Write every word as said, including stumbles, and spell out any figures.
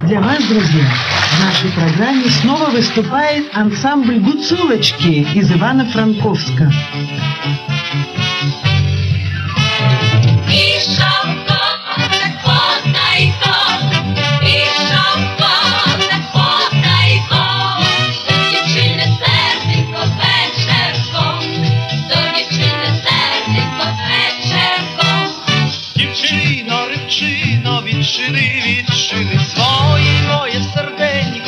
Для вас, друзья, в нашей программе снова выступает ансамбль «Гуцулочки» из Ивано-Франковска. Дівчино, рибчино, відчини, відчини свої моє серденько.